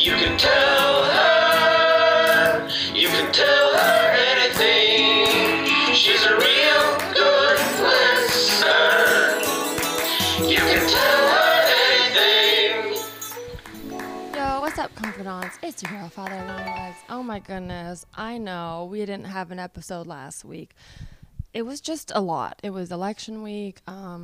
You can tell her, you can tell her anything. She's a real good listener. You can tell her anything. Yo, what's up, confidants? It's your girl, Father Long Legs. Oh my goodness, I know we didn't have an episode last week. It was just a lot. It was election week.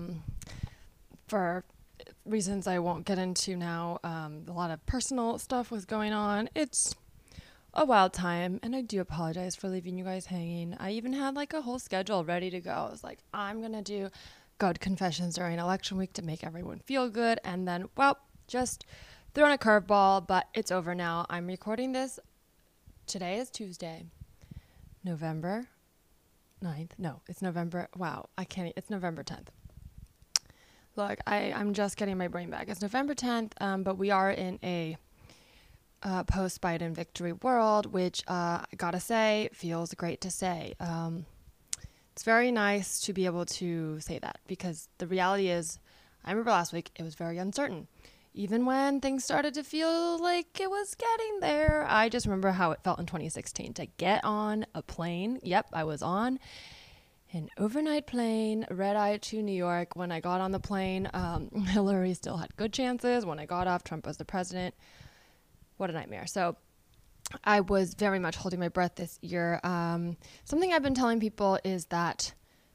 For reasons I won't get into now, a lot of personal stuff was going on. It's a wild time, and I do apologize for leaving you guys hanging. I even had like a whole schedule ready to go. I was like, I'm gonna do good confessions during election week to make everyone feel good, and then, well, just thrown a curveball, but it's over now. I'm recording this. Today is Tuesday, November 9th. No, it's November. Wow, it's November 10th. Look, I'm just getting my brain back. It's November 10th, but we are in a post-Biden victory world, which I gotta say, feels great to say. It's very nice to be able to say that, because the reality is, I remember last week, it was very uncertain. Even when things started to feel like it was getting there, I just remember how it felt in 2016 to get on a plane. Yep, I was on an overnight plane, red-eye to New York. When I got on the plane, Hillary still had good chances. When I got off, Trump was the president. What a nightmare. So I was very much holding my breath this year. Something I've been telling people is that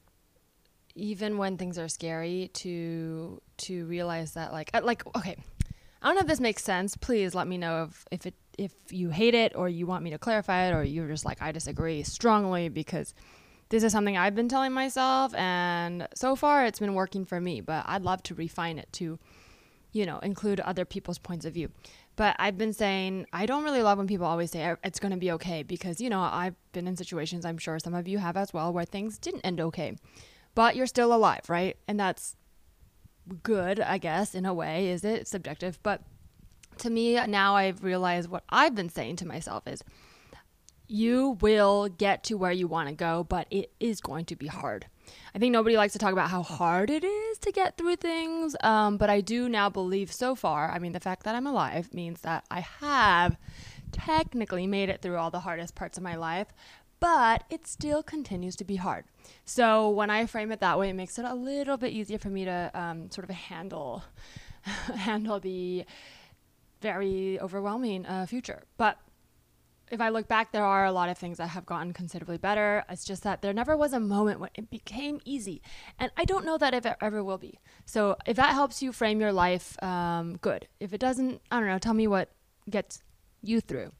even when things are scary, to realize that, like, okay, I don't know if this makes sense. Please let me know if you hate it, or you want me to clarify it, or you're just like, I disagree strongly, because this is something I've been telling myself, and so far it's been working for me, but I'd love to refine it to, include other people's points of view. But I've been saying, I don't really love when people always say it's going to be okay, because, I've been in situations, I'm sure some of you have as well, where things didn't end okay, but you're still alive, right? And that's good, I guess, in a way. Is it subjective? But to me, now I've realized what I've been saying to myself is, you will get to where you want to go, but it is going to be hard. I think nobody likes to talk about how hard it is to get through things, but I do now believe so far, the fact that I'm alive means that I have technically made it through all the hardest parts of my life, but it still continues to be hard. So when I frame it that way, it makes it a little bit easier for me to sort of handle the very overwhelming future. But if I look back, there are a lot of things that have gotten considerably better. It's just that there never was a moment when it became easy. And I don't know that if it ever will be. So if that helps you frame your life, good. If it doesn't, I don't know, tell me what gets you through.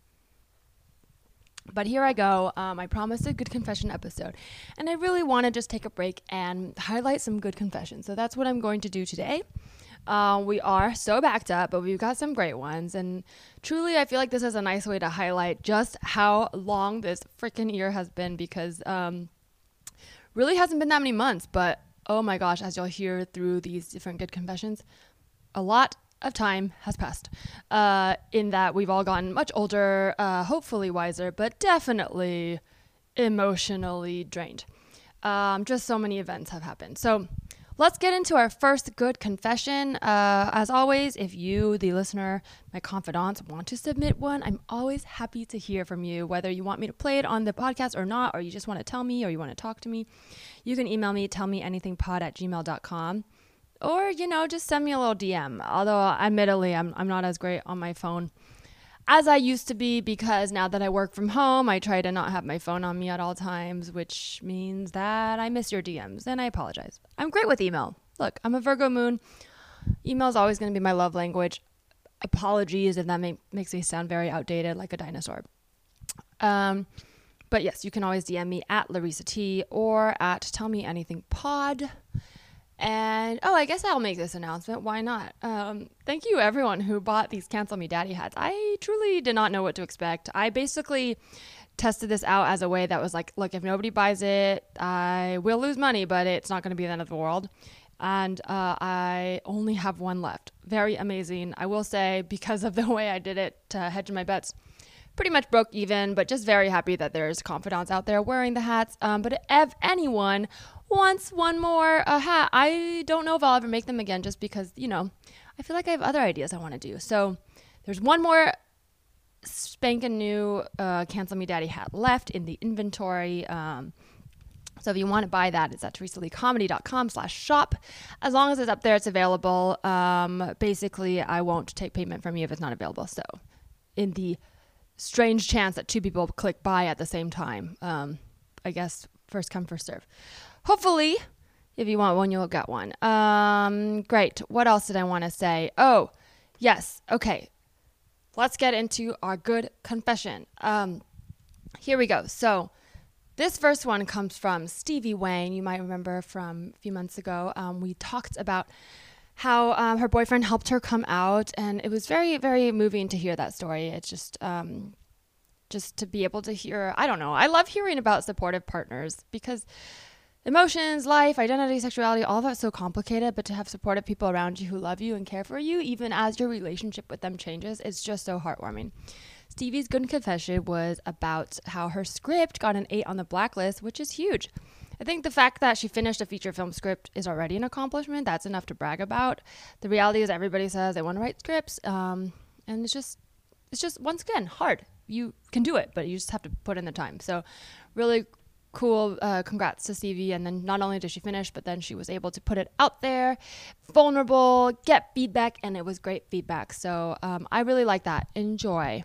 But here I go. I promised a good confession episode. And I really want to just take a break and highlight some good confessions. So that's what I'm going to do today. We are so backed up, but we've got some great ones. And truly, I feel like this is a nice way to highlight just how long this freaking year has been, because really hasn't been that many months. But oh my gosh, as you'll hear through these different good confessions, a lot of time has passed in that we've all gotten much older, hopefully wiser, but definitely emotionally drained. Just so many events have happened. So let's get into our first good confession. As always, if you, the listener, my confidants, want to submit one, I'm always happy to hear from you, whether you want me to play it on the podcast or not, or you just want to tell me, or you want to talk to me. You can email me, tellmeanythingpod@gmail.com. Or, just send me a little DM. Although, admittedly, I'm not as great on my phone as I used to be, because now that I work from home, I try to not have my phone on me at all times, which means that I miss your DMs, and I apologize. I'm great with email. Look, I'm a Virgo moon. Email is always going to be my love language. Apologies if that makes me sound very outdated, like a dinosaur. But yes, you can always DM me at Larissa T or at tellmeanythingpod. And, I guess I'll make this announcement. Why not? Thank you, everyone who bought these Cancel Me Daddy hats. I truly did not know what to expect. I basically tested this out as a way that was like, look, if nobody buys it, I will lose money, but it's not going to be the end of the world. And I only have one left. Very amazing. I will say, because of the way I did it to hedge my bets, pretty much broke even, but just very happy that there's confidants out there wearing the hats. But if anyone wants one more hat, I don't know if I'll ever make them again, just because, I feel like I have other ideas I want to do. So there's one more spanking new Cancel Me Daddy hat left in the inventory. So if you want to buy that, it's at teresaleecomedy.com/shop. As long as it's up there, it's available. Basically, I won't take payment from you if it's not available. So in the strange chance that two people click buy at the same time, I guess first come, first serve. Hopefully, if you want one, you'll get one. Great. What else did I want to say? Oh, yes. Okay. Let's get into our good confession. Here we go. So this first one comes from Stevie Wayne. You might remember from a few months ago. We talked about how her boyfriend helped her come out, and it was very, very moving to hear that story. It's just to be able to hear, I don't know. I love hearing about supportive partners because emotions, life, identity, sexuality, all of that's so complicated, but to have supportive people around you who love you and care for you, even as your relationship with them changes, it's just so heartwarming. Stevie's good confession was about how her script got an 8 on the blacklist, which is huge. I think the fact that she finished a feature film script is already an accomplishment. That's enough to brag about. The reality is everybody says they want to write scripts, and it's just once again hard. You can do it, but you just have to put in the time. So really cool. Congrats to Stevie. And then not only did she finish, but then she was able to put it out there, vulnerable, get feedback, and it was great feedback. So I really like that. Enjoy.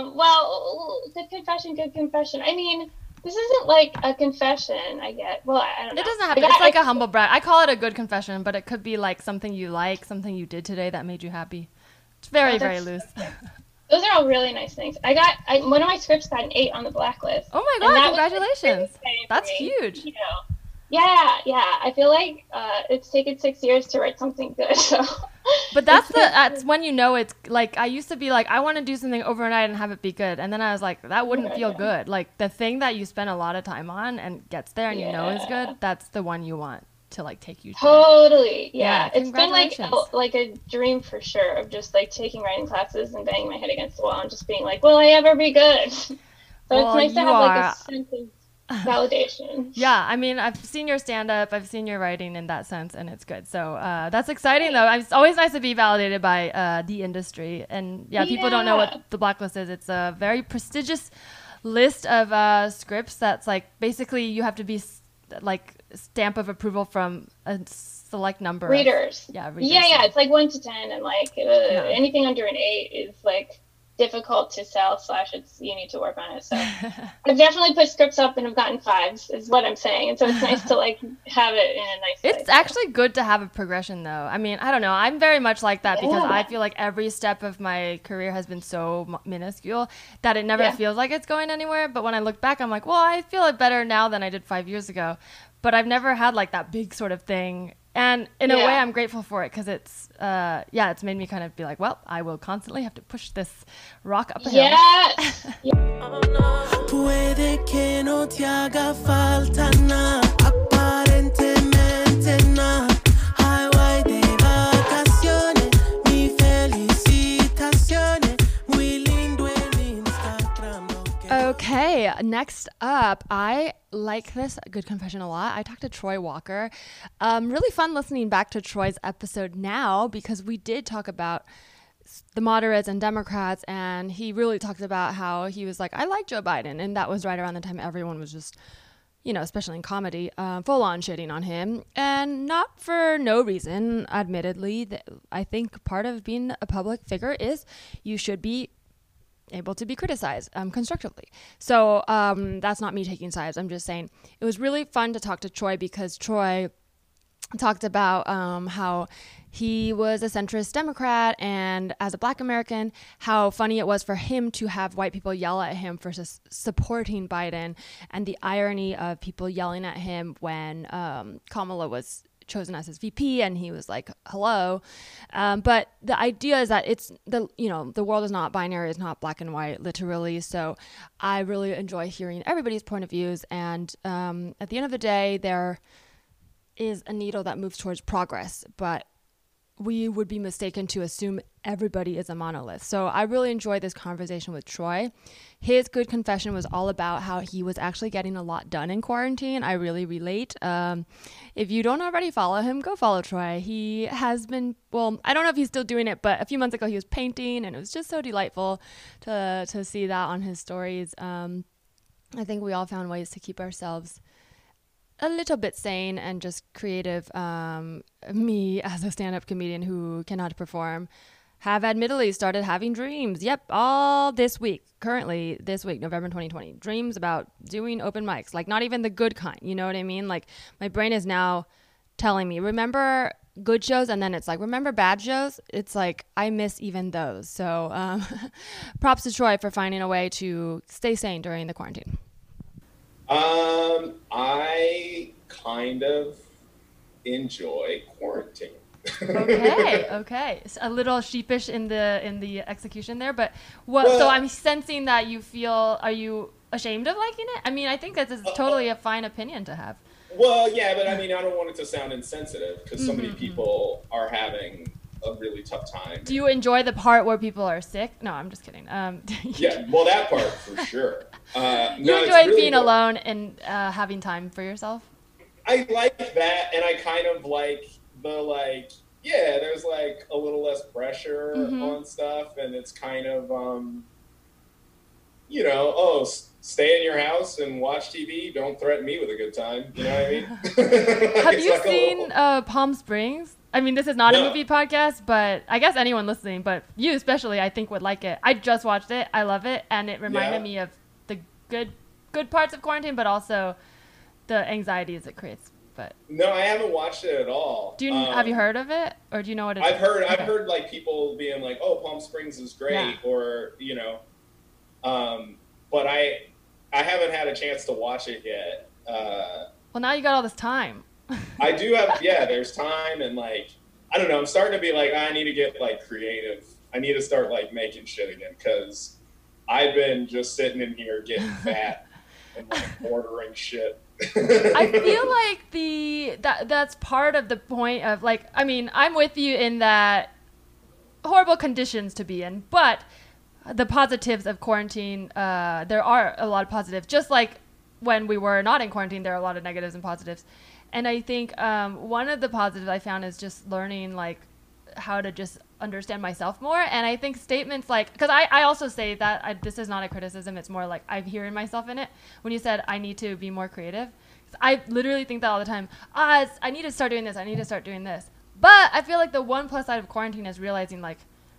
Well, good confession. I mean, this isn't like a confession, I get. Well, I don't know. It doesn't have to. It's like a humble brag. I call it a good confession, but it could be like something you like, something you did today that made you happy. It's very, very loose. Those are all really nice things. One of my scripts got an 8 on the blacklist. Oh my God, congratulations. That's huge. You know. Yeah. I feel like it's taken 6 years to write something good. So. But that's when you know it's like, I used to be like, I want to do something overnight and have it be good. And then I was like, that wouldn't feel good. Like the thing that you spend a lot of time on and gets there and you know is good, that's the one you want to like take you totally. Yeah. It's been like a dream for sure of just like taking writing classes and banging my head against the wall and just being like, will I ever be good? So it's nice to have like a sense of validation. Yeah, I mean, I've seen your stand-up, I've seen your writing in that sense, and it's good. So that's exciting, though. It's always nice to be validated by the industry. And people don't know what the blacklist is. It's a very prestigious list of scripts that's like basically you have to be like stamp of approval from a select number readers. Readers. Yeah. It's like 1 to 10, and like anything under an 8 is like difficult to sell / you need to work on it. So I've definitely put scripts up and have gotten 5s is what I'm saying. And so it's nice to like have it in a nice way. It's actually good to have a progression though. I mean, I don't know. I'm very much like that because I feel like every step of my career has been so minuscule that it never feels like it's going anywhere. But when I look back, I'm like, well, I feel it better now than I did 5 years ago. But I've never had like that big sort of thing. And in a way, I'm grateful for it because it's made me kind of be like, well, I will constantly have to push this rock up a hill. Yes. Puede que no te haga falta nada, aparentemente nada. Highway de vacaciones, mi felicitaciones, muy lindo en Instagram. Okay, next up, I like this good confession a lot. I talked to Troy Walker. Really fun listening back to Troy's episode now because we did talk about the moderates and Democrats, and he really talked about how he was like, I like Joe Biden, and that was right around the time everyone was just, especially in comedy, full on shitting on him, and not for no reason. Admittedly, I think part of being a public figure is you should be able to be criticized constructively. So that's not me taking sides. I'm just saying it was really fun to talk to Troy because Troy talked about how he was a centrist Democrat, and as a Black American, how funny it was for him to have white people yell at him for supporting Biden, and the irony of people yelling at him when Kamala was chosen as his VP and he was like, hello. But the idea is that it's the world is not binary, it's not black and white literally. So I really enjoy hearing everybody's point of views. And at the end of the day, there is a needle that moves towards progress, but we would be mistaken to assume everybody is a monolith. So I really enjoyed this conversation with Troy. His good confession was all about how he was actually getting a lot done in quarantine. I really relate. If you don't already follow him, go follow Troy. He has been, well, I don't know if he's still doing it, but a few months ago he was painting, and it was just so delightful to see that on his stories. I think we all found ways to keep ourselves a little bit sane and just creative. Me, as a stand-up comedian who cannot perform, have admittedly started having dreams. Yep, all this week, currently this week, November 2020. Dreams about doing open mics, like not even the good kind, you know what I mean? Like my brain is now telling me, remember good shows, and then it's like, remember bad shows? It's like, I miss even those. So props to Troy for finding a way to stay sane during the quarantine. I kind of enjoy quarantine. Okay. It's a little sheepish in the execution there, but what? Well, so I'm sensing that you feel. Are you ashamed of liking it? I mean, I think that's totally a fine opinion to have. Well, yeah, but I mean, I don't want it to sound insensitive because so many people are having a really tough time. Do you enjoy the part where people are sick? No, I'm just kidding. Yeah, well, that part for sure. You enjoy really being alone and having time for yourself? I like that, and I kind of like there's like a little less pressure on stuff, and it's kind of, stay in your house and watch TV. Don't threaten me with a good time. You know what I mean? Have you seen Palm Springs? I mean, this is not a movie podcast, but I guess anyone listening, but you especially, I think would like it. I just watched it. I love it. And it reminded me of the good parts of quarantine, but also the anxieties it creates. But no, I haven't watched it at all. Have you heard of it, or do you know what it is? I've heard like people being like, "Oh, Palm Springs is great," or but I haven't had a chance to watch it yet. Well, now you got all this time. I do have, there's time, and like, I don't know, I'm starting to be like, I need to get like creative. I need to start like making shit again, because I've been just sitting in here getting fat and like ordering shit. I feel like that's part of the point of like, I mean, I'm with you in that horrible conditions to be in, but the positives of quarantine, there are a lot of positives. Just like when we were not in quarantine, there are a lot of negatives and positives. And I think one of the positives I found is just learning like how to just understand myself more. And I think statements like, because I also say that this is not a criticism, it's more like I'm hearing myself in it. When you said I need to be more creative, I literally think that all the time. I need to start doing this. I need to start doing this. But I feel like the one plus side of quarantine is realizing like,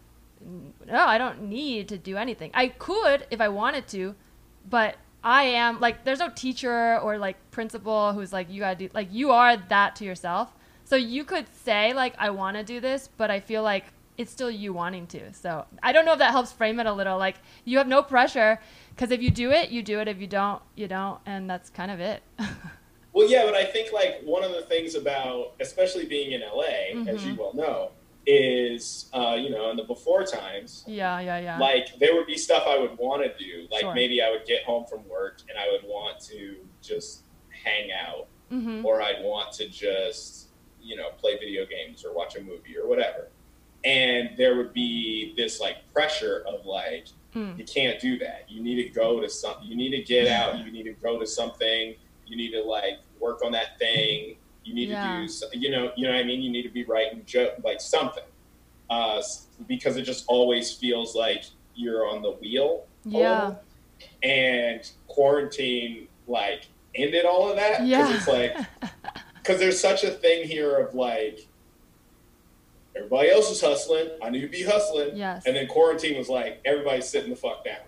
no, I don't need to do anything. I could if I wanted to, but I am like, there's no teacher or like principal who's like, you gotta do, like, you are that to yourself. So you could say like, I want to do this, but I feel like it's still you wanting to. So I don't know if that helps frame it a little. Like, you have no pressure, because if you do it, you do it. If you don't, you don't. And that's kind of it. Well, yeah, but I think like one of the things about, especially being in LA, as you well know, is, in the before times, like there would be stuff I would want to do. Like maybe I would get home from work and I would want to just hang out, or I'd want to just, play video games or watch a movie or whatever. And there would be this like pressure of like, you can't do that. You need to go to something. You need to get out. You need to go to something. You need to like work on that thing. You need to do, you know what I mean? You need to be writing like something, because it just always feels like you're on the wheel. Yeah. And quarantine like ended all of that. Because it's like, because there's such a thing here of like, everybody else is hustling. I need to be hustling. Yes. And then quarantine was like, everybody's sitting the fuck down.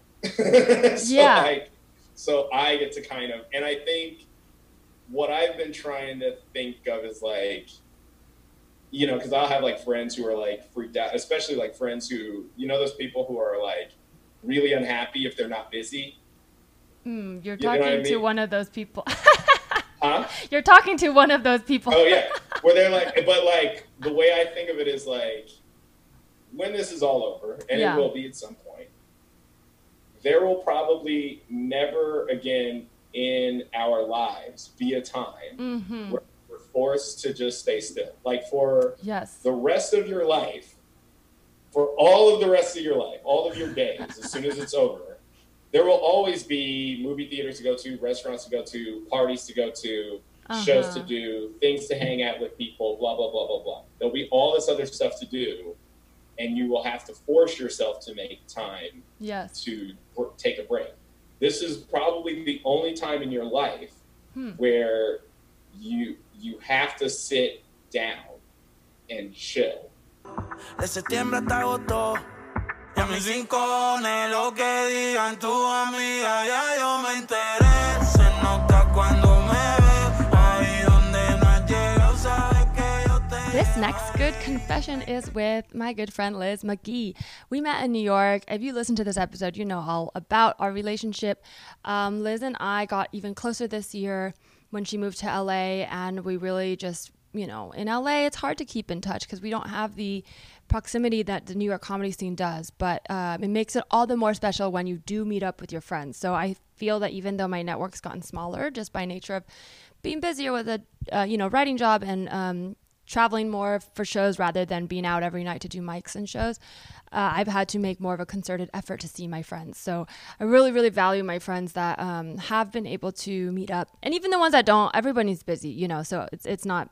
So I get to kind of, and I think what I've been trying to think of is like, because I'll have like friends who are like freaked out, especially like friends who, those people who are like really unhappy if they're not busy. You're talking to one of those people. Huh? You're talking to one of those people. Oh yeah. Where they're like, but like the way I think of it is like, when this is all over, and it will be at some point, there will probably never again in our lives be a time where we're forced to just stay still. Like for yes. the rest of your life, for all of the rest of your life, all of your days, as soon as it's over, there will always be movie theaters to go to, restaurants to go to, parties to go to, shows to do, things to hang out with people, blah, blah, blah, blah, blah. There'll be all this other stuff to do, and you will have to force yourself to make time to take a break. This is probably the only time in your life where you have to sit down and chill. De septiembre hasta agosto, y a mis 5 cojones lo que digan tu amiga, ya yo me enteré. Se nota cuando me ves, ahí donde no has llegado, sabes que yo te. This next good confession is with my good friend Liz McGee. We met in New York. If you listen to this episode, you know all about our relationship. Liz and I got even closer this year when she moved to LA, and we really just, you know, in LA, it's hard to keep in touch because we don't have the proximity that the New York comedy scene does, but it makes it all the more special when you do meet up with your friends. So I feel that even though my network's gotten smaller just by nature of being busier with a, writing job and traveling more for shows rather than being out every night to do mics and shows, I've had to make more of a concerted effort to see my friends. So I really, really value my friends that have been able to meet up. And even the ones that don't, everybody's busy, you know, so it's not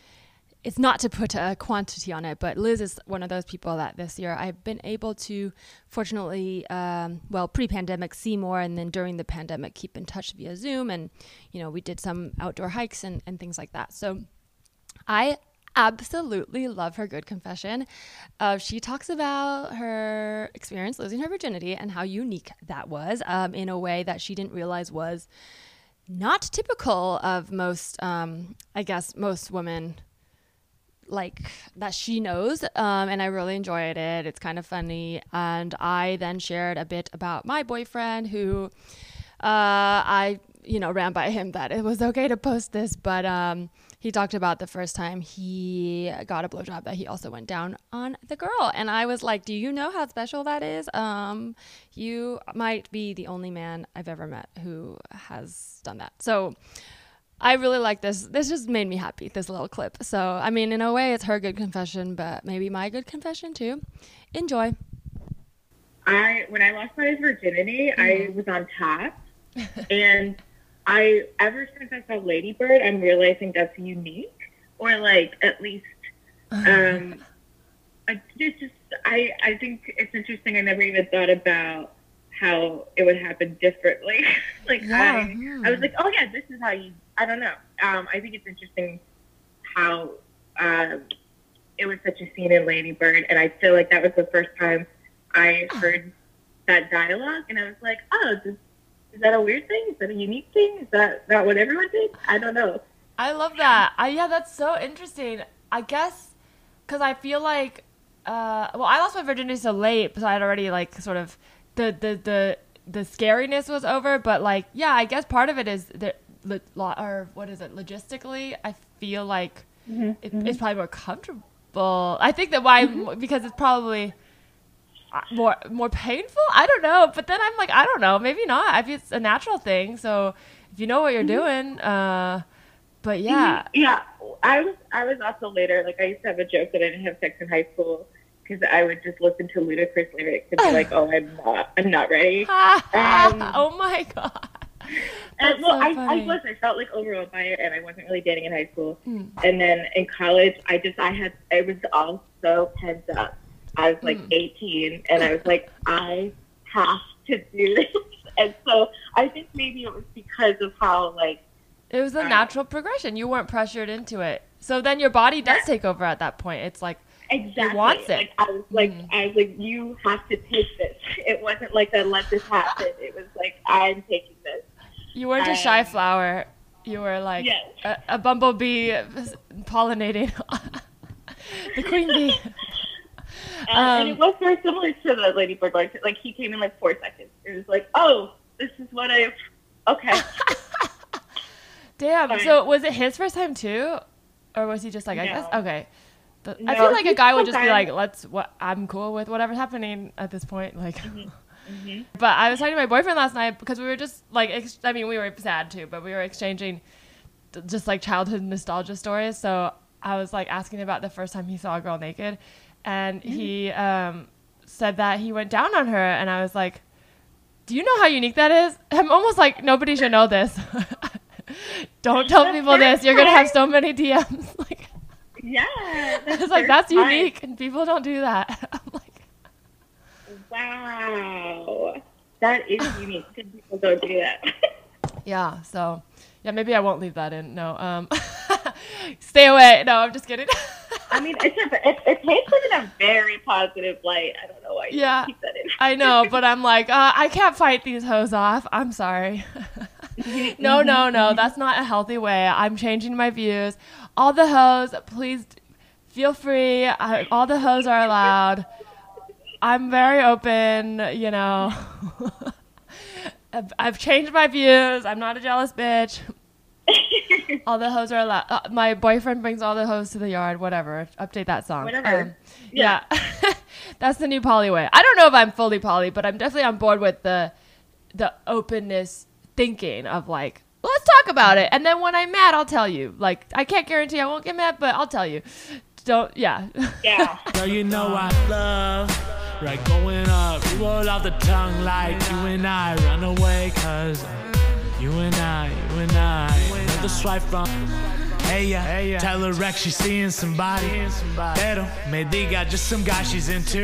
to put a quantity on it, but Liz is one of those people that this year I've been able to, fortunately, pre-pandemic see more, and then during the pandemic keep in touch via Zoom. And, you know, we did some outdoor hikes and things like that. So I absolutely love her good confession. She talks about her experience losing her virginity and how unique that was in a way that she didn't realize was not typical of most women like that she knows, and I really enjoyed it. It's kind of funny. And I then shared a bit about my boyfriend who I ran by him that it was okay to post this, but he talked about the first time he got a blowjob that he also went down on the girl. And I was like, do you know how special that is? You might be the only man I've ever met who has done that. So I really like this. This just made me happy, this little clip. So, I mean, in a way, it's her good confession, but maybe my good confession too. Enjoy. When I lost my virginity, I was on top. And ever since I saw Lady Bird, I'm realizing that's unique. Or, like, at least, I think it's interesting. I never even thought about how it would happen differently. I was like, oh yeah, this is how you, I don't know. I think it's interesting how it was such a scene in Lady Bird, and I feel like that was the first time I heard that dialogue, and I was like, oh, is that a weird thing? Is that a unique thing? Is that not what everyone did? I don't know. I love that. Yeah, that's so interesting. I guess because I feel like, I lost my virginity so late, so I'd already like sort of the scariness was over, but like, yeah, I guess part of it is logistically, I feel like it's probably more comfortable. I think that because it's probably more painful. I don't know, but then I'm like, I don't know, maybe not. I feel it's a natural thing. So if you know what you're doing, but yeah, yeah. I was also later. Like I used to have a joke that I didn't have sex in high school, because I would just listen to ludicrous lyrics and be like, "Oh, I'm not ready." Oh my god! And, well, I felt like overwhelmed by it, and I wasn't really dating in high school. And then in college, it was all so pent up. I was like 18, and I was like, I have to do this. And so I think maybe it was because of how like it was a natural progression. You weren't pressured into it, so then your body does take over at that point. It's like. Exactly. He wants it. Like, I was like, you have to take this. It wasn't like a let this happen. It was like, I'm taking this. You weren't a shy flower. You were like a bumblebee pollinating the queen bee. And it was very similar to the Lady Bird. Like he came in like 4 seconds. It was like, oh, this is what okay. Damn. Fine. So was it his first time too? Or was he just like, no. I guess, okay. No, I feel like a guy would just be like, I'm cool with whatever's happening at this point. Like, But I was talking to my boyfriend last night because we were just like, we were sad too, but we were exchanging just like childhood nostalgia stories. So I was like asking about the first time he saw a girl naked, and he said that he went down on her, and I was like, do you know how unique that is? I'm almost like, nobody should know this. Don't tell people this. You're gonna have so many DMs. Like, yeah, it's like, that's unique, and people don't do that. I'm like, wow, that is unique. People don't do that. Yeah. So, yeah, maybe I won't leave that in. No. Stay away. No, I'm just kidding. I mean, it's painted in a very positive light. I don't know why you keep that in. I know, but I'm like, I can't fight these hoes off. I'm sorry. No, that's not a healthy way. I'm changing my views. All the hoes, please feel free. All the hoes are allowed. I'm very open, you know. I've changed my views. I'm not a jealous bitch. All the hoes are allowed. My boyfriend brings all the hoes to the yard. Whatever. Update that song. Whatever. Yeah. That's the new poly way. I don't know if I'm fully poly, but I'm definitely on board with the openness thinking of like, well, let's talk about it. And then when I'm mad, I'll tell you. Like, I can't guarantee I won't get mad, but I'll tell you. Yeah. Girl, you know I love right going up. You roll out the tongue like you and I run away, cause you and I the swipe from ella. Tell her Rex she's seeing somebody. Pero me diga just some guy she's into.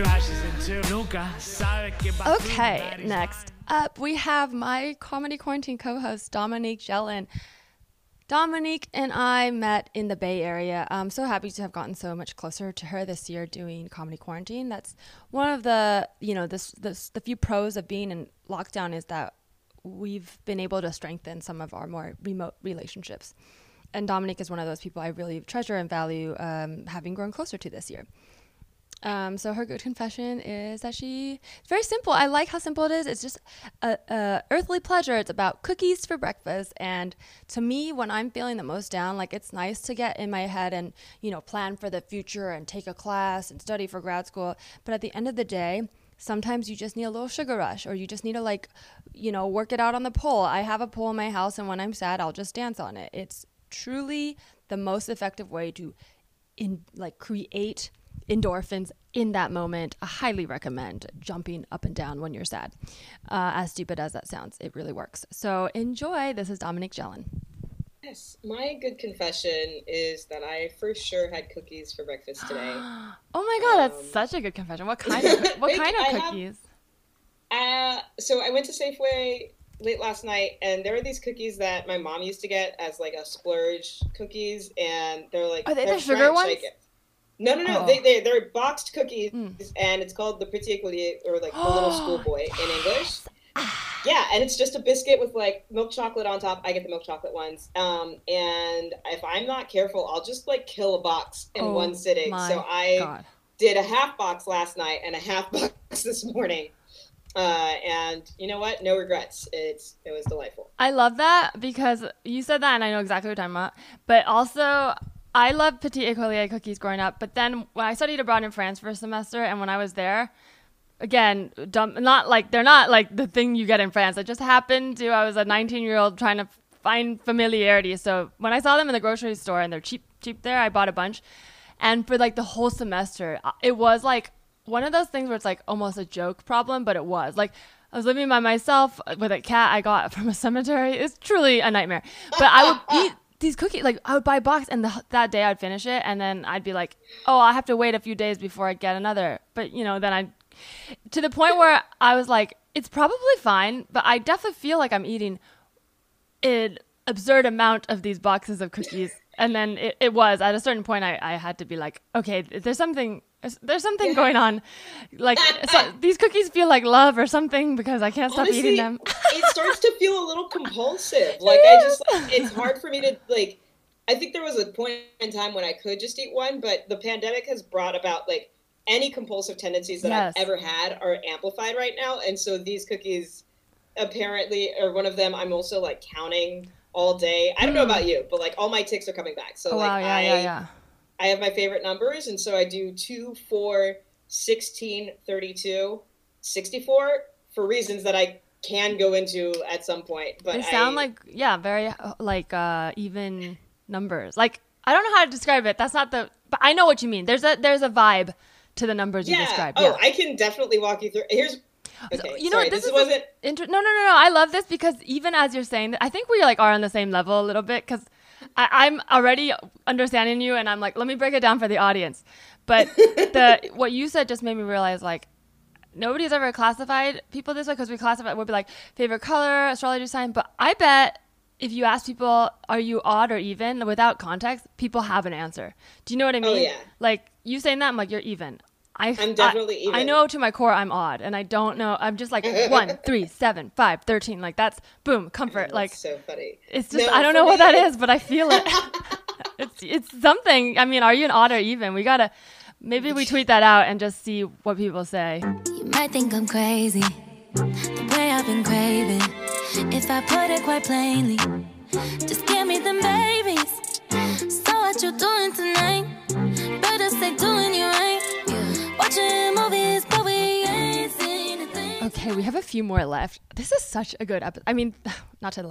Okay, next up we have my Comedy Quarantine co-host Dominique Jellin. Dominique and I met in the Bay Area. I'm so happy to have gotten so much closer to her this year doing Comedy Quarantine. That's one of the, the few pros of being in lockdown is that we've been able to strengthen some of our more remote relationships. And Dominique is one of those people I really treasure and value having grown closer to this year. So her good confession is that it's very simple. I like how simple it is. It's just a earthly pleasure. It's about cookies for breakfast. And to me, when I'm feeling the most down, like it's nice to get in my head and, plan for the future and take a class and study for grad school. But at the end of the day, sometimes you just need a little sugar rush, or you just need to work it out on the pole. I have a pole in my house, and when I'm sad, I'll just dance on it. It's truly the most effective way to create endorphins in that moment. I highly recommend jumping up and down when you're sad. As stupid as that sounds, it really works. So enjoy. This is Dominique Jellin. Yes, my good confession is that I for sure had cookies for breakfast today. Oh my god, that's such a good confession. What kind of cookies? So I went to Safeway late last night, and there were these cookies that my mom used to get as like a splurge cookies, and they're like, are they the sugar ones? No. Oh. They're boxed cookies, and it's called the Petit Écolier, or like the little schoolboy in English. Yeah, and it's just a biscuit with like milk chocolate on top. I get the milk chocolate ones. And if I'm not careful, I'll just like kill a box in one sitting. So I did a half box last night and a half box this morning. And you know what? No regrets. It was delightful. I love that because you said that and I know exactly what you're talking about. But also, I loved Petit Écolier cookies growing up. But then when I studied abroad in France for a semester, and when I was there, again, they're not like the thing you get in France. It just happened to, I was a 19-year-old trying to find familiarity. So when I saw them in the grocery store and they're cheap there, I bought a bunch. And for like the whole semester, it was like one of those things where it's like almost a joke problem, but it was like I was living by myself with a cat I got from a cemetery. It's truly a nightmare. But I would eat these cookies, like I would buy a box and that day I'd finish it. And then I'd be like, oh, I have to wait a few days before I get another. But then to the point where I was like, it's probably fine, but I definitely feel like I'm eating an absurd amount of these boxes of cookies. And then it was at a certain point I had to be like, okay, there's something going on. Like so these cookies feel like love or something because I can't stop eating them. It starts to feel a little compulsive. Like it's hard for me to like, I think there was a point in time when I could just eat one, but the pandemic has brought about like any compulsive tendencies that I've ever had are amplified right now. And so these cookies apparently are one of them. I'm also like counting all day. I don't know about you, but like all my ticks are coming back. So I have my favorite numbers. And so I do 2, 4, 16, 32, 64 for reasons that I can go into at some point. But they sound very even numbers. Like, I don't know how to describe it. That's not but I know what you mean. There's a vibe to the numbers you described. Oh, I can definitely walk you through. Here's okay. You know what? This wasn't. No. I love this because even as you're saying that, I think we are on the same level a little bit because I'm already understanding you, and I'm like, let me break it down for the audience. But what you said just made me realize like nobody's ever classified people this way because we'd be like favorite color, astrology sign. But I bet if you ask people, are you odd or even, without context, people have an answer. Do you know what I mean? Oh, yeah. Like you saying that, I'm like, you're even. I'm definitely even. I know to my core I'm odd, and I don't know. I'm just like 1, 3, 7, 5, 13. Like that's boom, comfort. Like so funny. It's just I don't know what that is, but I feel it. it's something. I mean, are you an odd or even? We gotta maybe we tweet that out and just see what people say. You might think I'm crazy, the way I've been craving. If I put it quite plainly, just give me them babies. So what you doing tonight? Better stay doing you right. Watching movies, but we ain't seen a thing. Okay, we have a few more left. This is such a good episode. I mean, not to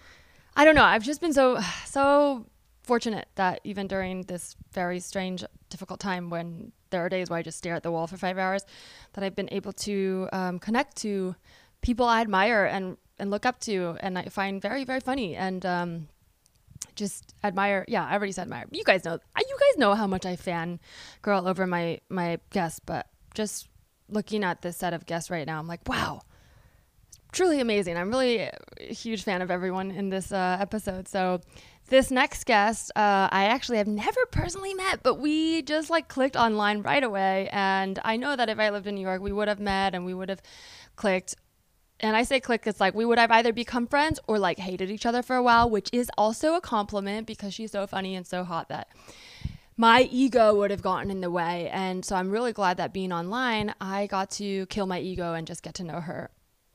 I don't know. I've just been so fortunate that even during this very strange, difficult time when there are days where I just stare at the wall for 5 hours, that I've been able to connect to people I admire and look up to, and I find very, very funny, and just admire. Yeah, I already said admire. You guys know how much I fangirl over my guests, but just looking at this set of guests right now, I'm like, wow, it's truly amazing. I'm really a huge fan of everyone in this episode. So this next guest, I actually have never personally met, but we just clicked online right away. And I know that if I lived in New York, we would have met and we would have clicked. And I say click, it's we would have either become friends or hated each other for a while, which is also a compliment because she's so funny and so hot that my ego would have gotten in the way. And so I'm really glad that being online, I got to kill my ego and just get to know her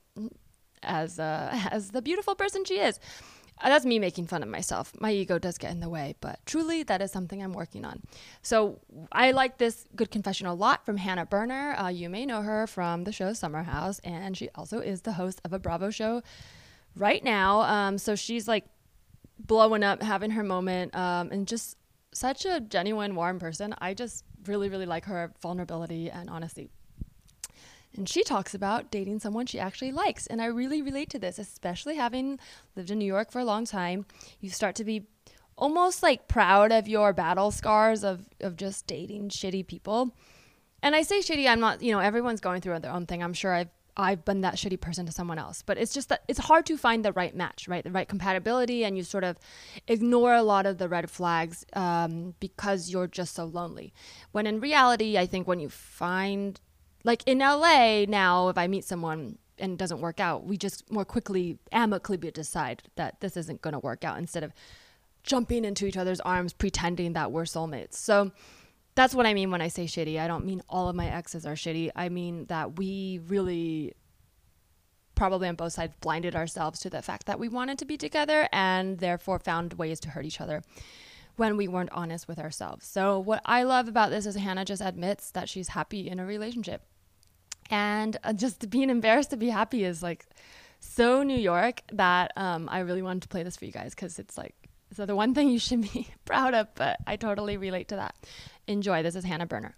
as the beautiful person she is. That's me making fun of myself. My ego does get in the way, but truly that is something I'm working on. So I like this good confession a lot from Hannah Berner. You may know her from the show Summer House, and she also is the host of a Bravo show right now. So she's blowing up, having her moment, and just such a genuine, warm person. I just really, really like her vulnerability and honesty. And she talks about dating someone she actually likes. And I really relate to this, especially having lived in New York for a long time. You start to be almost proud of your battle scars of just dating shitty people. And I say shitty, I'm not, everyone's going through their own thing. I'm sure I've been that shitty person to someone else. But it's just that it's hard to find the right match, right? The right compatibility. And you sort of ignore a lot of the red flags because you're just so lonely. When in reality, I think when you find... in LA now, if I meet someone and it doesn't work out, we just more quickly, amicably decide that this isn't going to work out instead of jumping into each other's arms, pretending that we're soulmates. So that's what I mean when I say shitty. I don't mean all of my exes are shitty. I mean that we really probably on both sides blinded ourselves to the fact that we wanted to be together and therefore found ways to hurt each other when we weren't honest with ourselves. So what I love about this is Hannah just admits that she's happy in a relationship. And just being embarrassed to be happy is so New York that I really wanted to play this for you guys because it's so the one thing you should be proud of, but I totally relate to that. Enjoy. This is Hannah Berner.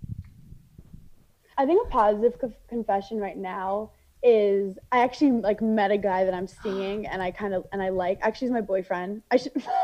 I think a positive confession right now is I actually met a guy that I'm seeing and I like, actually he's my boyfriend. I'm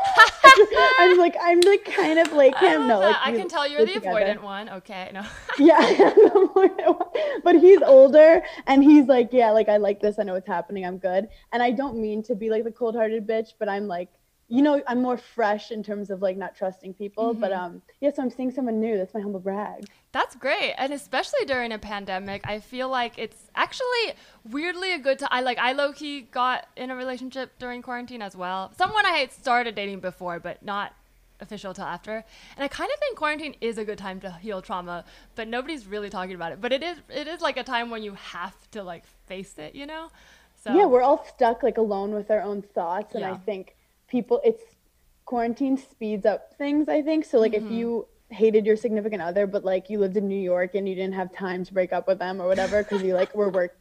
kind of like him. No, I can tell you're the avoidant one. Okay, no. Yeah, but he's older and he's I like this. I know what's happening. I'm good. And I don't mean to be the cold-hearted bitch, but I'm I'm more fresh in terms of not trusting people. Mm-hmm. But so I'm seeing someone new. That's my humble brag. That's great. And especially during a pandemic, I feel like it's actually weirdly a good time. I low-key got in a relationship during quarantine as well. Someone I had started dating before, but not official till after. And I kind of think quarantine is a good time to heal trauma, but nobody's really talking about it. But it is a time when you have to face it, So yeah, we're all stuck alone with our own thoughts. And I think quarantine speeds up things, I think. So if you hated your significant other, but you lived in New York and you didn't have time to break up with them or whatever because you were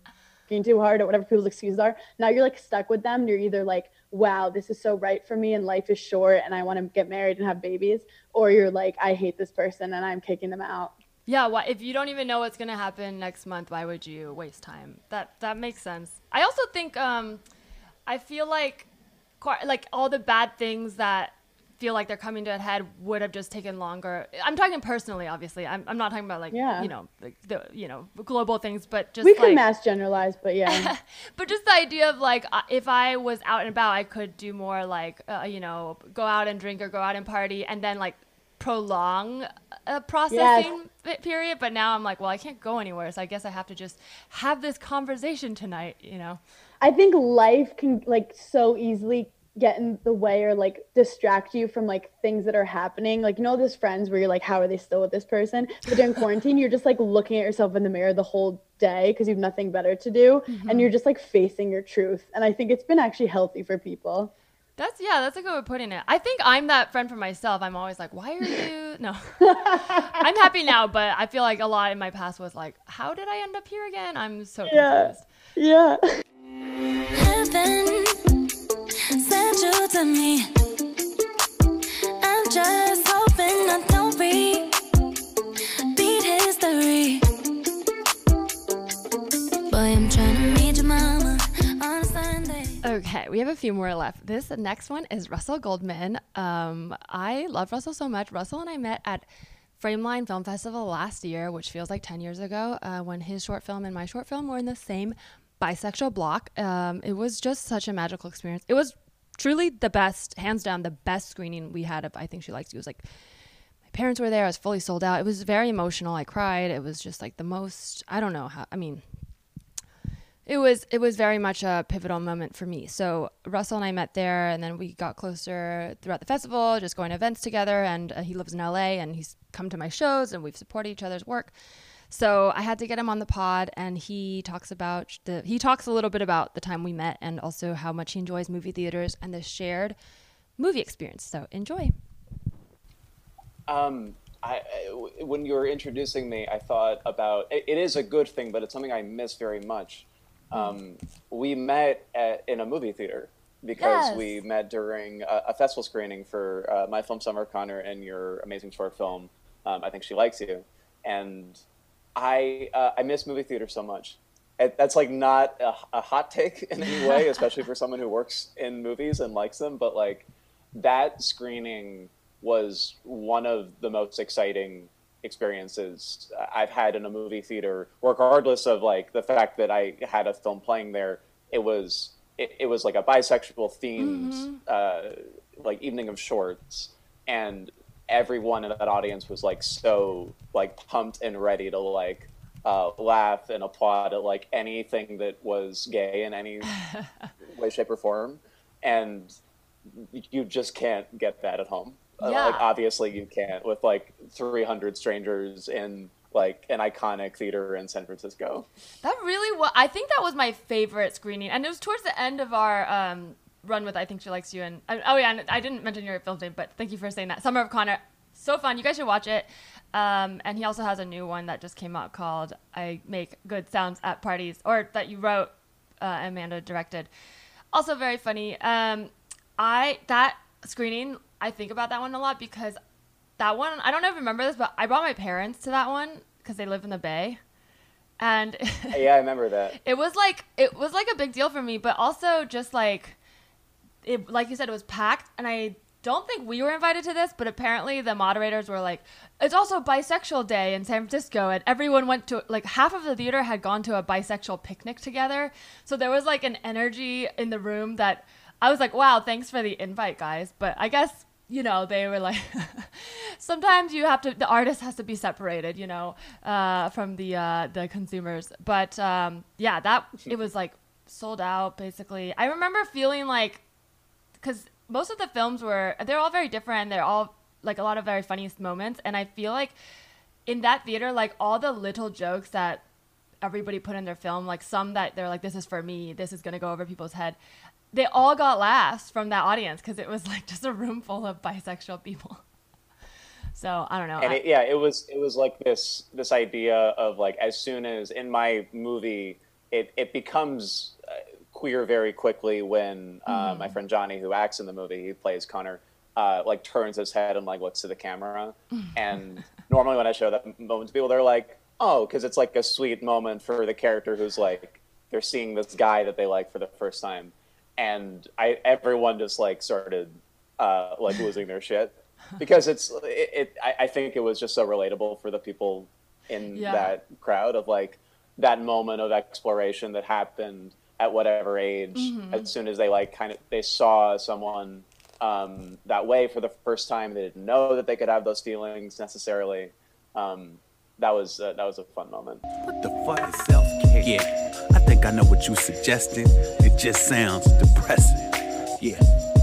working too hard or whatever people's excuses are. Now you're like stuck with them. You're either like, wow, this is so right for me and life is short and I want to get married and have babies, or you're like, I hate this person and I'm kicking them out. Yeah, well, if you don't even know what's gonna happen next month, why would you waste time? That makes sense. I also think I feel like all the bad things that feel like they're coming to a head would have just taken longer. I'm talking personally, obviously. I'm not talking about the global things, but just we can mass generalize, but yeah. But just the idea of like if I was out and about, I could do more like go out and drink or go out and party, and then like prolong a processing period. But now I'm like, well, I can't go anywhere, so I guess I have to just have this conversation tonight. I think life can like so easily get in the way or like distract you from like things that are happening. Like, those friends where you're like, how are they still with this person? But during quarantine, you're just like looking at yourself in the mirror the whole day because you have nothing better to do. Mm-hmm. And you're just like facing your truth. And I think it's been actually healthy for people. That's a good way of putting it. I think I'm that friend for myself. I'm always like, why are you? No. I'm happy now, but I feel like a lot in my past was like, how did I end up here again? I'm so confused. Yeah. Heaven sent you to me. I'm just hoping I don't beat history. Boy, I'm trying to meet your mama on a Sunday. Okay, we have a few more left. This next one is Russell Goldman. I love Russell so much. Russell and I met at Frameline Film Festival last year, which feels like 10 years ago, when his short film and my short film were in the same bisexual block. It was just such a magical experience. It was truly the best, hands down, the best screening we had of I Think She Likes You. It was like, my parents were there. I was fully sold out. It was very emotional. I cried. It was just like the most, I don't know how, I mean, it was very much a pivotal moment for me. So Russell and I met there, and then we got closer throughout the festival, just going to events together. And he lives in LA, and he's come to my shows, and we've supported each other's work. So I had to get him on the pod, and he talks a little bit about the time we met, and also how much he enjoys movie theaters and the shared movie experience. So enjoy. When you were introducing me, I thought about it is a good thing, but it's something I miss very much. We met in a movie theater because we met during a festival screening for my film Summer of Connor and your amazing short film, I Think She Likes You. And I miss movie theater so much. That's like not a hot take in any way, especially for someone who works in movies and likes them. But like that screening was one of the most exciting experiences I've had in a movie theater, regardless of like the fact that I had a film playing there. It was like a bisexual themed like evening of shorts, and everyone in that audience was like so like pumped and ready to like laugh and applaud at like anything that was gay in any way, shape, or form. And you just can't get that at home. Like obviously you can't with like 300 strangers in like an iconic theater in San Francisco. That really was, I think that was my favorite screening, and it was towards the end of our run with I Think She Likes You. And and I didn't mention your film name, but thank you for saying that. Summer of Connor, so fun. You guys should watch it. And he also has a new one that just came out called I Make Good Sounds at Parties, or that you wrote, Amanda directed. Also very funny. That screening, I think about that one a lot because that one, I don't know if you remember this, but I brought my parents to that one because they live in the Bay. And yeah, I remember that. It was like a big deal for me, but also just like you said, it was packed, and I don't think we were invited to this, but apparently the moderators were like, it's also Bisexual Day in San Francisco, and everyone went to, like, half of the theater had gone to a bisexual picnic together. So there was like an energy in the room that I was like, wow, thanks for the invite, guys. But I guess, they were like, sometimes the artist has to be separated, from the consumers. But it was like sold out basically. I remember feeling like, because most of the films they're all very different. They're all like a lot of very funny moments. And I feel like in that theater, like all the little jokes that everybody put in their film, like some that they're like, this is for me, this is going to go over people's head. They all got laughs from that audience because it was like just a room full of bisexual people. So I don't know. And it was like this idea of like, as soon as in my movie, it becomes queer very quickly when my friend Johnny, who acts in the movie, he plays Connor, like turns his head and like looks to the camera. And normally when I show that moment to people, they're like, oh, because it's like a sweet moment for the character who's like, they're seeing this guy that they like for the first time. And everyone just like started like losing their shit, because I think it was just so relatable for the people in that crowd, of like that moment of exploration that happened at whatever age, as soon as they like they saw someone that way for the first time. They didn't know that they could have those feelings necessarily. That was a fun moment. What the fuck is self-care? Yeah, I think I know what you suggesting. It just sounds depressing. Yeah.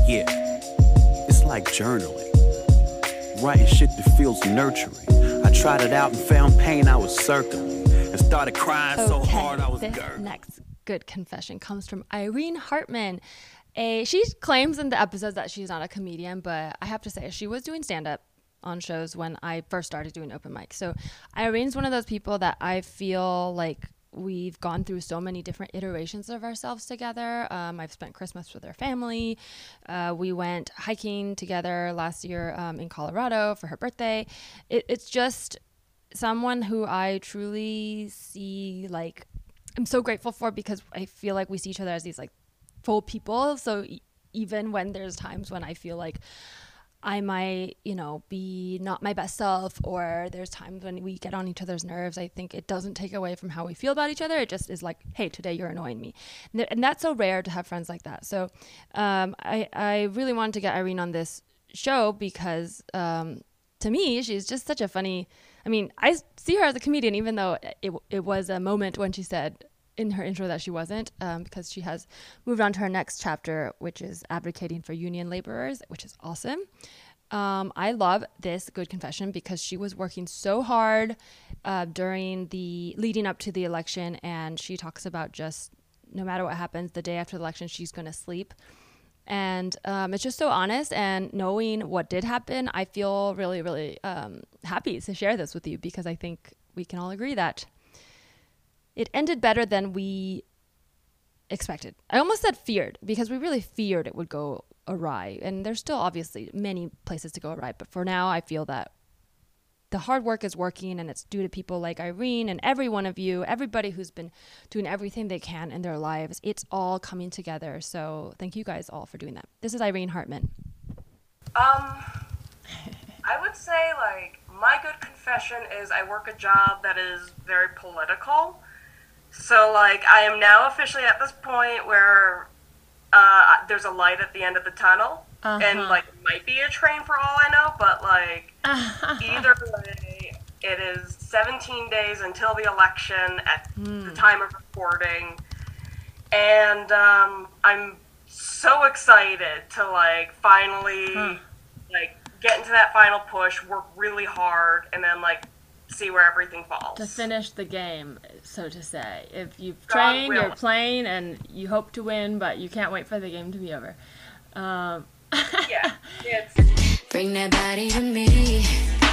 It's like journaling. Writing shit that feels nurturing. I tried it out and found pain I was circling. And started crying so hard I was gurgling. Next good confession comes from Irene Hartman. She claims in the episodes that she's not a comedian, but I have to say she was doing stand-up on shows when I first started doing open mic. So Irene's one of those people that I feel like we've gone through so many different iterations of ourselves together. I've spent Christmas with her family. We went hiking together last year in Colorado for her birthday. It's just someone who I truly see, like, I'm so grateful for, because I feel like we see each other as these like full people. So even when there's times when I feel like I might, be not my best self, or there's times when we get on each other's nerves, I think it doesn't take away from how we feel about each other. It just is like, hey, today you're annoying me. And that's so rare to have friends like that. So I really wanted to get Irene on this show because to me, she's just such a funny, I see her as a comedian, even though it was a moment when she said in her intro that she wasn't, because she has moved on to her next chapter, which is advocating for union laborers, which is awesome. I love this good confession because she was working so hard during the leading up to the election, and she talks about just no matter what happens, the day after the election, she's going to sleep. And it's just so honest, and knowing what did happen, I feel really, really happy to share this with you, because I think we can all agree that it ended better than we expected. I almost said feared, because we really feared it would go awry. And there's still obviously many places to go awry. But for now, I feel that the hard work is working, and it's due to people like Irene and every one of you, everybody who's been doing everything they can in their lives. It's all coming together. So thank you guys all for doing that. This is Irene Hartman. I would say, like, my good confession is I work a job that is very political. So, like, I am now officially at this point where there's a light at the end of the tunnel. And, like, it might be a train for all I know, but, like, either way, it is 17 days until the election at the time of recording. And I'm so excited to, like, finally, like, get into that final push, work really hard, and then, like, see where everything falls. To finish the game, so to say. If you've trained, you're playing, and you hope to win, but you can't wait for the game to be over. Yeah. Bring that body to me.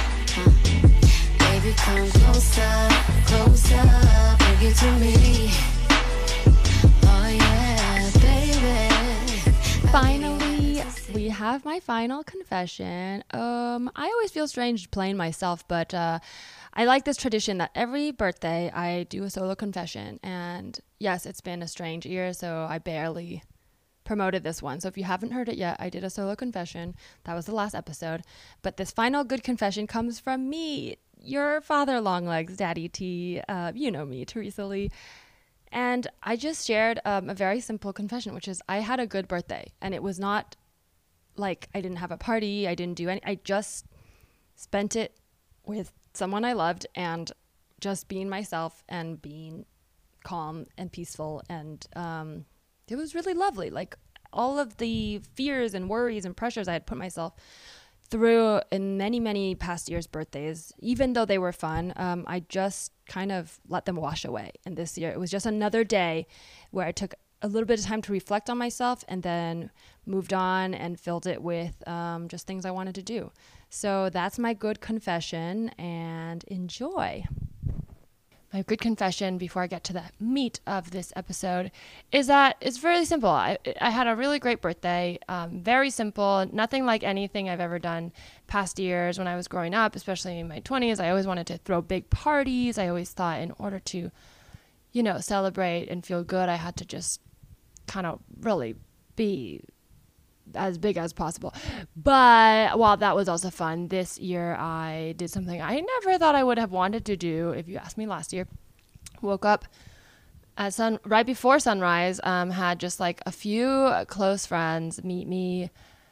Baby, come closer, closer. Bring it to me. Oh yeah, baby. Finally, we have my final confession. I always feel strange playing myself, but I like this tradition that every birthday I do a solo confession. And yes, it's been a strange year, so I barely promoted this one. So if you haven't heard it yet, I did a solo confession. That was the last episode. But this final good confession comes from me, your father Longlegs, Daddy T. You know me, Teresa Lee. And I just shared a very simple confession, which is I had a good birthday. And it was not like I didn't have a party. I didn't do any. I just spent it with someone I loved and just being myself and being calm and peaceful. And it was really lovely. Like all of the fears and worries and pressures I had put myself through in many, many past years' birthdays, even though they were fun, I just kind of let them wash away. And this year, it was just another day where I took a little bit of time to reflect on myself and then moved on and filled it with just things I wanted to do. So that's my good confession, and enjoy. My my good confession before I get to the meat of this episode is that it's really simple. I had a really great birthday, very simple, nothing like anything I've ever done past years when I was growing up, especially in my 20s. I always wanted to throw big parties. I always thought in order to, celebrate and feel good, I had to just kind of really be as big as possible. But while that was also fun, this year I did something I never thought I would have wanted to do if you asked me last year. Woke up at right before sunrise, had just like a few close friends meet me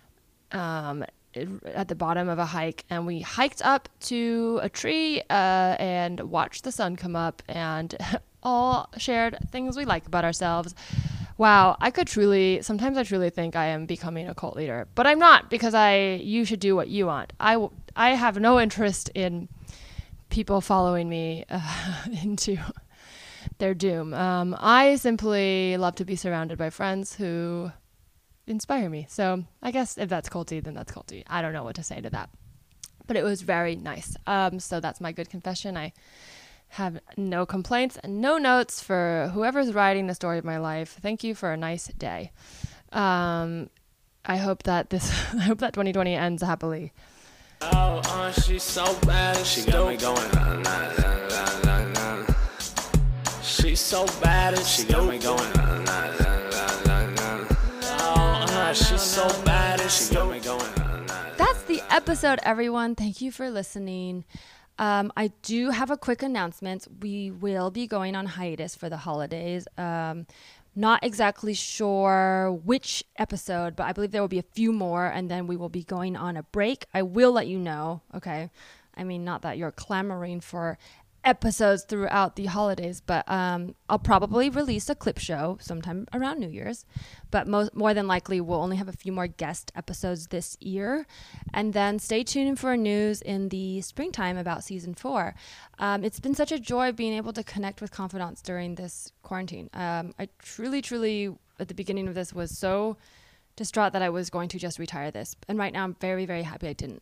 at the bottom of a hike, and we hiked up to a tree and watched the sun come up and all shared things we like about ourselves. Wow, sometimes I truly think I am becoming a cult leader, but I'm not, because you should do what you want. I have no interest in people following me into their doom. I simply love to be surrounded by friends who inspire me. So I guess if that's culty, then that's culty. I don't know what to say to that, but it was very nice. So that's my good confession. I have no complaints and no notes for whoever's writing the story of my life. Thank you for a nice day. I hope that 2020 ends happily. Oh, she's so bad. She got me going. She's so bad. She got me going. Oh, she's so bad. She got me going. That's the episode, everyone. Thank you for listening. I do have a quick announcement. We will be going on hiatus for the holidays. Not exactly sure which episode, but I believe there will be a few more, and then we will be going on a break. I will let you know, okay? I mean, not that you're clamoring for episodes throughout the holidays, but I'll probably release a clip show sometime around New Year's, but more than likely we'll only have a few more guest episodes this year, and then stay tuned for news in the springtime about season 4. It's been such a joy being able to connect with confidants during this quarantine. I truly at the beginning of this was so distraught that I was going to just retire this, and right now I'm very, very happy I didn't.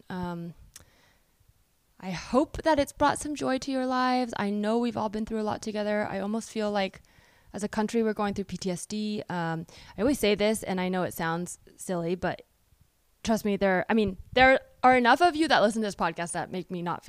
I hope that it's brought some joy to your lives. I know we've all been through a lot together. I almost feel like as a country, we're going through PTSD. I always say this, and I know it sounds silly, but trust me, there are enough of you that listen to this podcast that make me not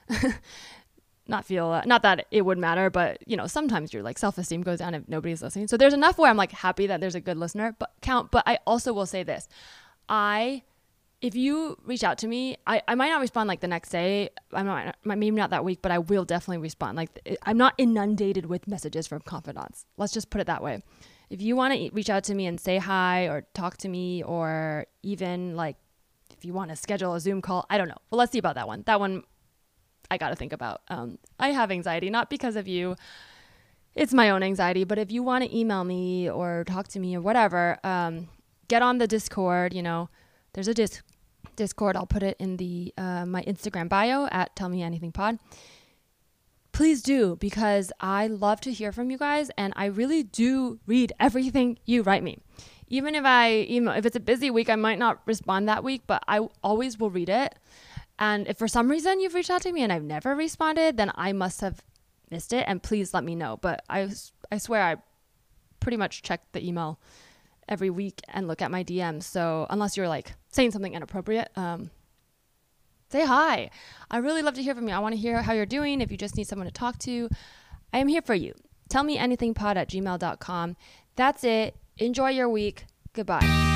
that it would matter, but sometimes your self-esteem goes down if nobody's listening. So there's enough where I'm happy that there's a good listener count, but I also will say this. If you reach out to me, I might not respond the next day. Maybe not that week, but I will definitely respond. I'm not inundated with messages from confidants. Let's just put it that way. If you want to reach out to me and say hi or talk to me, or even if you want to schedule a Zoom call, I don't know. Well, let's see about that one. That one I got to think about. I have anxiety, not because of you. It's my own anxiety. But if you want to email me or talk to me or whatever, get on the Discord. There's a Discord. I'll put it in the my Instagram bio at Tell Me Anything Pod. Please do, because I love to hear from you guys, and I really do read everything you write me. Even if it's a busy week, I might not respond that week, but I always will read it. And if for some reason you've reached out to me and I've never responded, then I must have missed it, and please let me know. But I swear I pretty much check the email every week and look at my DMs. So unless you're saying something inappropriate, say hi. I really love to hear from you. I want to hear how you're doing. If you just need someone to talk to, I am here for you. Tell me anythingpod@gmail.com. That's it. Enjoy your week. Goodbye.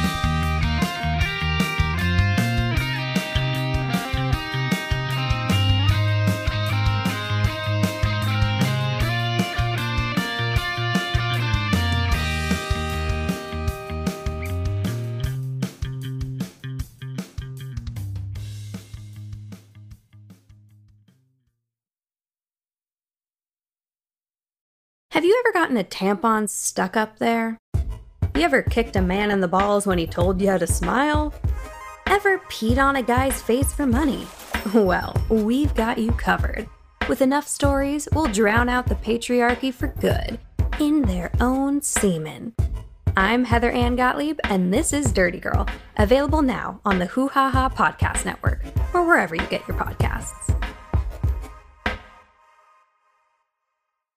Have you ever gotten a tampon stuck up there? You ever kicked a man in the balls when he told you how to smile? Ever peed on a guy's face for money? Well, we've got you covered. With enough stories, we'll drown out the patriarchy for good, in their own semen. I'm Heather Ann Gottlieb, and this is Dirty Girl, available now on the Hoo Ha Ha Podcast Network, or wherever you get your podcasts.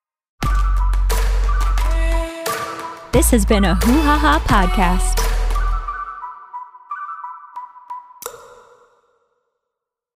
This has been a Hoo Ha Ha podcast.